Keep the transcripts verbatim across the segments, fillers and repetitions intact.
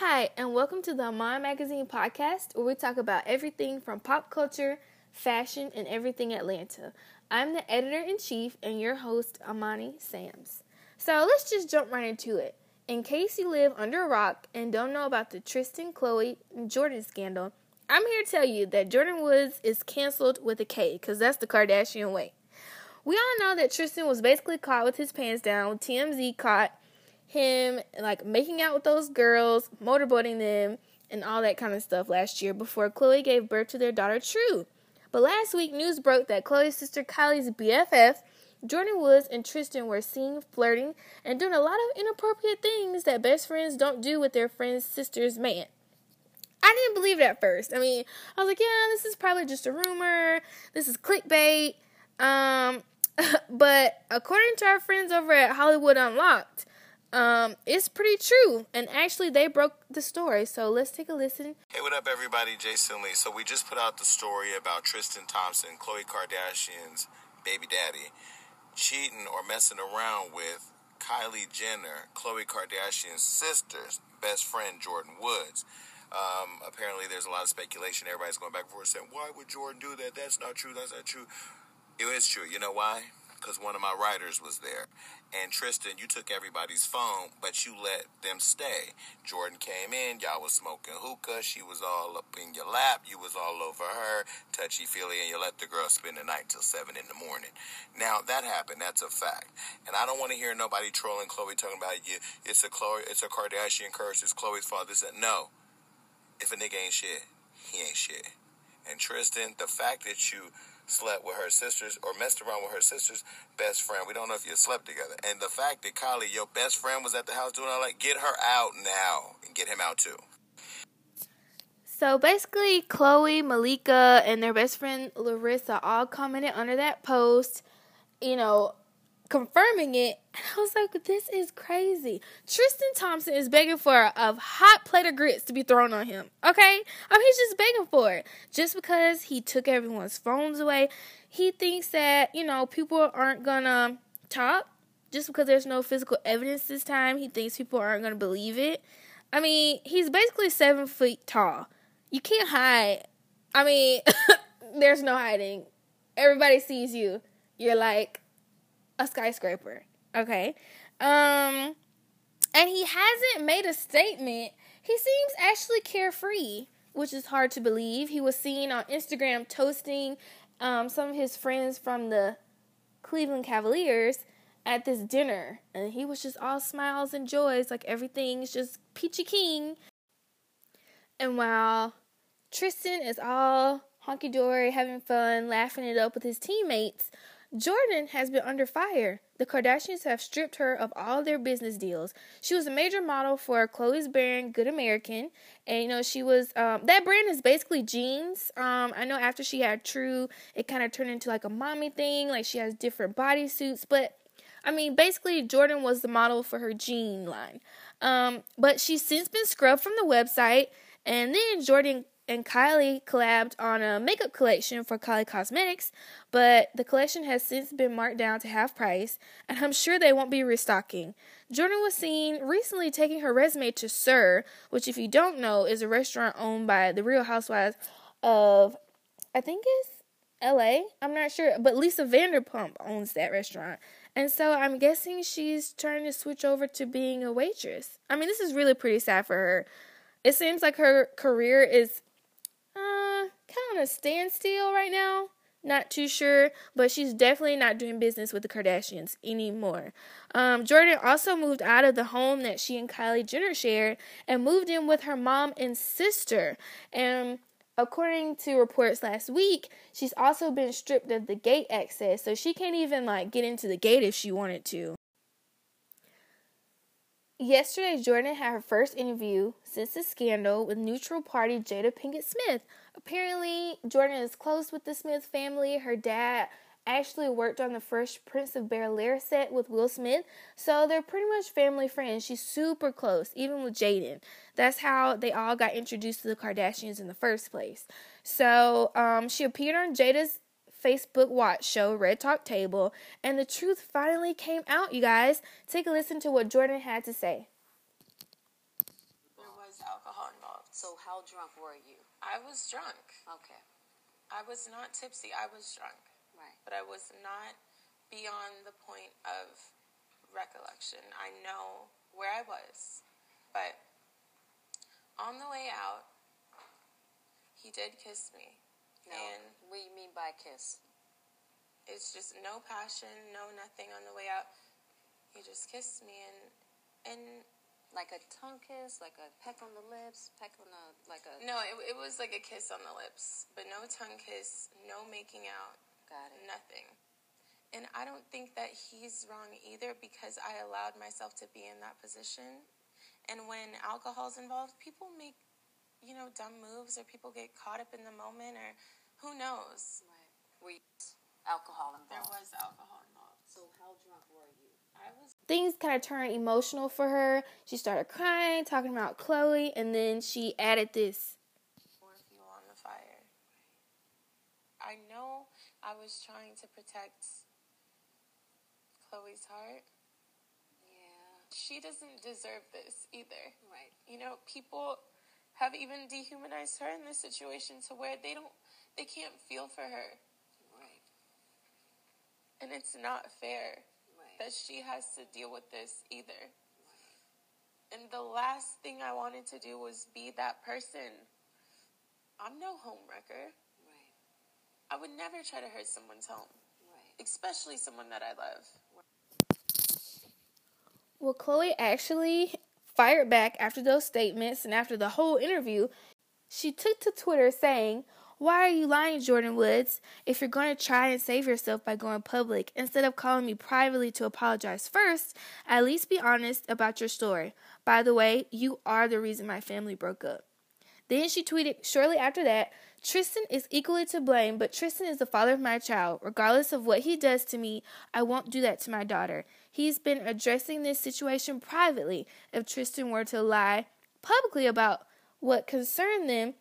Hi, and welcome to the Amani Magazine podcast, where we talk about everything from pop culture, fashion, and everything Atlanta. I'm the editor-in-chief and your host, Amani Sams. So let's just jump right into it. In case you live under a rock and don't know about the Tristan, Khloe, and Jordyn scandal, I'm here to tell you that Jordyn Woods is canceled with a K, because that's the Kardashian way. We all know that Tristan was basically caught with his pants down. T M Z caught him, like, making out with those girls, motorboating them, and all that kind of stuff last year before Khloe gave birth to their daughter, True. But last week, news broke that Khloe's sister Kylie's B F F, Jordyn Woods, and Tristan were seen flirting and doing a lot of inappropriate things that best friends don't do with their friend's sister's man. I didn't believe it at first. I mean, I was like, yeah, this is probably just a rumor. This is clickbait. Um, but according to our friends over at Hollywood Unlocked, Um, it's pretty true, and actually they broke the story, so let's take a listen. Hey, what up, everybody? Jason Lee. So we just put out the story about Tristan Thompson, Khloe Kardashian's baby daddy, cheating or messing around with Kylie Jenner, Khloe Kardashian's sister's best friend, Jordyn Woods. Um, apparently there's a lot of speculation. Everybody's going back and forth saying, why would Jordyn do that? That's not true. That's not true. It is true. You know why? Because one of my writers was there. And Tristan, you took everybody's phone, but you let them stay. Jordyn came in, y'all was smoking hookah, she was all up in your lap, you was all over her, touchy-feely, and you let the girl spend the night till seven in the morning. Now, that happened, that's a fact. And I don't want to hear nobody trolling Khloe talking about, you. it's a Khloe, it's a Kardashian curse, it's Khloe's fault, this, that. No. If a nigga ain't shit, he ain't shit. And Tristan, the fact that you slept with her sisters or messed around with her sister's best friend. We don't know if you slept together. And the fact that Kylie, your best friend, was at the house doing all that, get her out now and get him out too. So basically, Khloe, Malika, and their best friend Larissa all commented under that post, you know, confirming it. And I was like, this is crazy. Tristan Thompson is begging for a, a hot plate of grits to be thrown on him, okay? I mean, he's just begging for it. Just because he took everyone's phones away, he thinks that, you know, people aren't gonna talk. Just because there's no physical evidence this time, he thinks people aren't gonna believe it. I mean, he's basically seven feet tall. You can't hide. I mean, there's no hiding. Everybody sees you. You're like a skyscraper, okay? Um, and he hasn't made a statement. He seems actually carefree, which is hard to believe. He was seen on Instagram toasting um, some of his friends from the Cleveland Cavaliers at this dinner, and he was just all smiles and joys, like everything's just peachy keen. And while Tristan is all honky-dory, having fun, laughing it up with his teammates, Jordyn has been under fire. The Kardashians have stripped her of all their business deals. She was a major model for Khloe's brand, Good American. And, you know, she was, um, that brand is basically jeans. Um, I know after she had True, it kind of turned into like a mommy thing. Like she has different bodysuits. But, I mean, basically Jordyn was the model for her jean line. Um, but she's since been scrubbed from the website. And then Jordyn and Kylie collabed on a makeup collection for Kylie Cosmetics, but the collection has since been marked down to half price, and I'm sure they won't be restocking. Jordyn was seen recently taking her resume to Sir, which, if you don't know, is a restaurant owned by the Real Housewives of, I think it's L A? I'm not sure, but Lisa Vanderpump owns that restaurant. And so I'm guessing she's trying to switch over to being a waitress. I mean, this is really pretty sad for her. It seems like her career is Uh, kind of on a standstill right now. Not too sure, but she's definitely not doing business with the Kardashians anymore. Um, Jordyn also moved out of the home that she and Kylie Jenner shared and moved in with her mom and sister. And according to reports last week, she's also been stripped of the gate access, so she can't even like get into the gate if she wanted to. Yesterday, Jordyn had her first interview since the scandal with neutral party Jada Pinkett Smith. Apparently, Jordyn is close with the Smith family. Her dad actually worked on the Fresh Prince of Bel-Air set with Will Smith, so they're pretty much family friends. She's super close, even with Jaden. That's how they all got introduced to the Kardashians in the first place. So, um, she appeared on Jada's Facebook watch show, Red Talk Table, and the truth finally came out, you guys. Take a listen to what Jordyn had to say. There was alcohol So how drunk were you? I was drunk. Okay. I was not tipsy. I was drunk. Right. But I was not beyond the point of recollection. I know where I was. But on the way out, he did kiss me. Now, and what do you mean by kiss? It's just no passion, no nothing on the way out. He just kissed me and and like a tongue kiss, like a peck on the lips, peck on the like a. No, it it was like a kiss on the lips, but no tongue kiss, no making out. Got it. Nothing. And I don't think that he's wrong either because I allowed myself to be in that position. And when alcohol's involved, people make, you know, dumb moves or people get caught up in the moment or who knows. Right. Were you alcohol involved? There was alcohol involved. So how drunk were you? I was. Things kind of turned emotional for her. She started crying, talking about Chloe, and then she added this. More fuel on the fire. I know I was trying to protect Chloe's heart. Yeah. She doesn't deserve this either. Right. You know, people have even dehumanized her in this situation to where they don't, they can't feel for her. Right. And it's not fair Right. that she has to deal with this either. And the last thing I wanted to do was be that person. I'm no homewrecker. Right. I would never try to hurt someone's home, Right. especially someone that I love. Well, Chloe actually fired back after those statements and after the whole interview. She took to Twitter saying, "Why are you lying, Jordyn Woods? If you're going to try and save yourself by going public, instead of calling me privately to apologize first, at least be honest about your story. By the way, you are the reason my family broke up." Then she tweeted shortly after that, "Tristan is equally to blame, but Tristan is the father of my child. Regardless of what he does to me, I won't do that to my daughter. He's been addressing this situation privately. If Tristan were to lie publicly about what concerned them,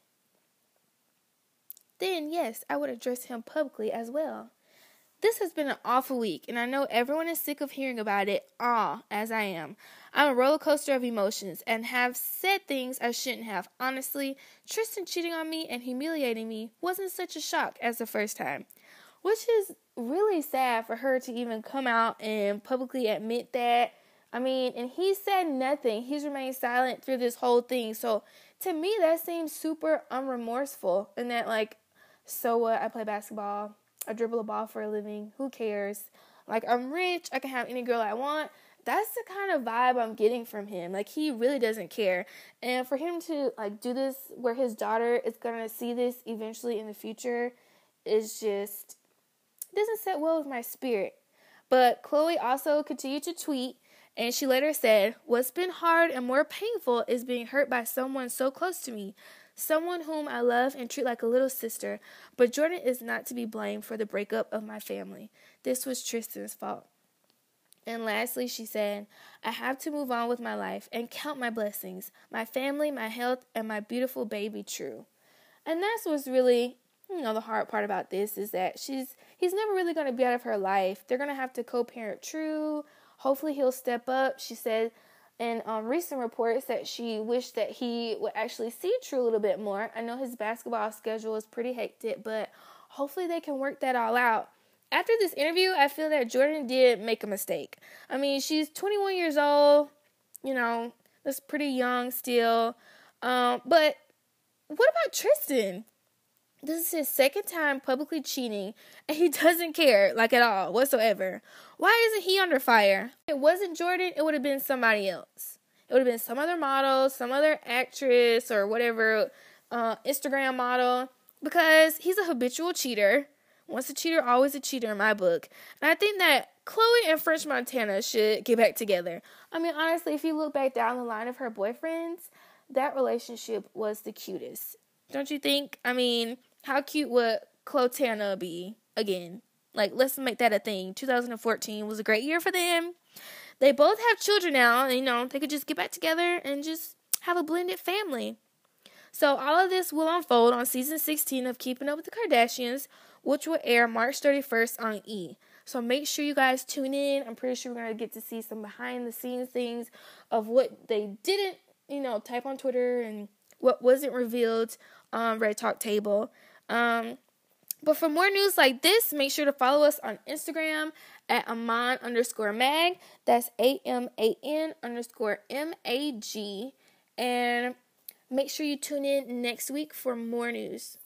then yes, I would address him publicly as well." This has been an awful week, and I know everyone is sick of hearing about it, ah, as I am. I'm a roller coaster of emotions and have said things I shouldn't have. Honestly, Tristan cheating on me and humiliating me wasn't such a shock as the first time, which is really sad for her to even come out and publicly admit that. I mean, and he said nothing. He's remained silent through this whole thing. So to me, that seems super unremorseful in that, like, so what? I play basketball. I dribble a ball for a living. Who cares? Like, I'm rich. I can have any girl I want. That's the kind of vibe I'm getting from him. Like, he really doesn't care. And for him to, like, do this where his daughter is going to see this eventually in the future is just, it doesn't set well with my spirit. But Chloe also continued to tweet, and she later said, "What's been hard and more painful is being hurt by someone so close to me. Someone whom I love and treat like a little sister, but Jordyn is not to be blamed for the breakup of my family. This was Tristan's fault." And lastly, she said, "I have to move on with my life and count my blessings, my family, my health, and my beautiful baby True." And that's what's really, you know, the hard part about this is that she's he's never really going to be out of her life. They're going to have to co-parent True. Hopefully he'll step up. She said in um, recent reports that she wished that he would actually see True a little bit more. I know his basketball schedule is pretty hectic, but hopefully they can work that all out. After this interview, I feel that Jordyn did make a mistake. I mean, she's twenty-one years old. You know, that's pretty young still. Um, but what about Tristan? This is his second time publicly cheating, and he doesn't care, like, at all, whatsoever. Why isn't he under fire? If it wasn't Jordyn, it would have been somebody else. It would have been some other model, some other actress, or whatever, uh, Instagram model, because he's a habitual cheater. Once a cheater, always a cheater in my book. And I think that Chloe and French Montana should get back together. I mean, honestly, if you look back down the line of her boyfriends, that relationship was the cutest. Don't you think? I mean, how cute would Clotana be again? Like, let's make that a thing. two thousand fourteen was a great year for them. They both have children now, and, you know, they could just get back together and just have a blended family. So all of this will unfold on season sixteen of Keeping Up with the Kardashians, which will air March thirty-first on E! So make sure you guys tune in. I'm pretty sure we're going to get to see some behind-the-scenes things of what they didn't, you know, type on Twitter and what wasn't revealed on Red Talk Table. Um, but for more news like this, make sure to follow us on Instagram at Aman underscore mag. That's A M A N underscore M A G. And make sure you tune in next week for more news.